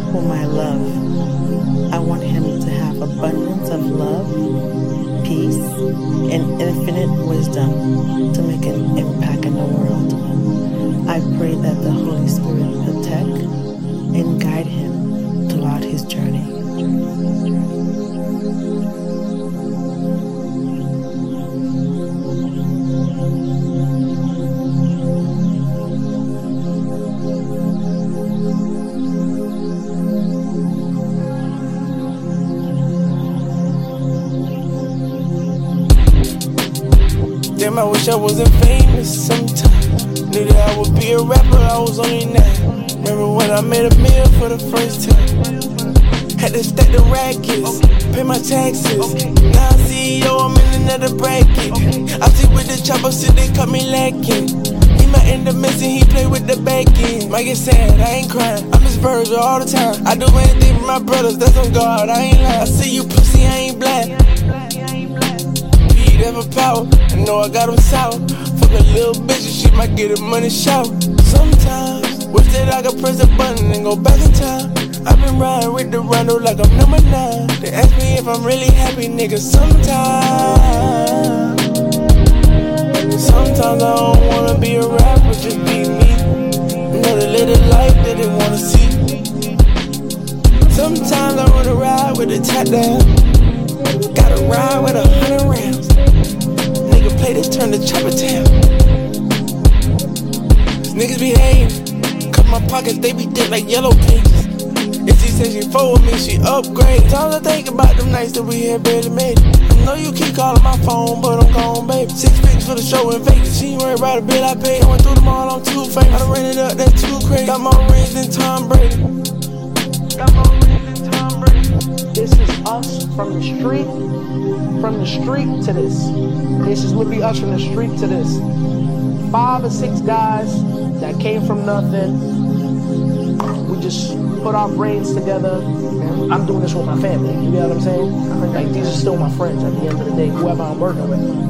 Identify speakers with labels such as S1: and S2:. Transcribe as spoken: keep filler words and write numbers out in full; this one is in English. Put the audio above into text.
S1: whom I love. I want him to have abundance of love, peace, and infinite wisdom to make an impact in the world. I pray that the Holy Spirit protect and guide him throughout his journey.
S2: Damn, I wish I wasn't famous sometimes. Knew that I would be a rapper, I was only nine. Remember when I made a meal for the first time? Had to stack the rackets, pay my taxes. Now I'm C E O, I'm in another bracket. I see with the chopper, shit, they cut me lacking. He might end up missing, he play with the back end. Might get sad, I ain't crying, I miss Virgil all the time. I do anything for my brothers, that's on God, I ain't lying. I see you pussy, I ain't black. Be there for power, I know I got him sour. Fuck a little bitch and she might get a money shower. Sometimes, wish that I could press a button and go back in time. I've been riding with the Rondo like I'm number nine. They ask me if I'm really happy, nigga, sometimes. Sometimes I don't wanna be a rapper, just be me. Another little life that they wanna see. Sometimes I wanna ride with the top down. Gotta ride with a hundred rounds. Nigga play this, turn the chopper down. These niggas be hating. Cut my pockets, they be thick like yellow pages. If she says she fuck with me, she upgrade. Sometimes I think about them nights that we had barely made it. I know you keep calling my phone, but I'm gone, baby. Six figures for the show in Vegas. She ain't worried about a bill I paid. I went through them all, I'm too famous. I done ran it up, that's too crazy. Got more rings than Tom Brady. Got more rings than Tom Brady.
S3: This is us from the street, from the street to this. This is literally us from the street to this. Five or six guys that came from nothing. We just put our brains together. I'm doing this with my family. You know what I'm saying? Like, these are still my friends at the end of the day, whoever I'm working with.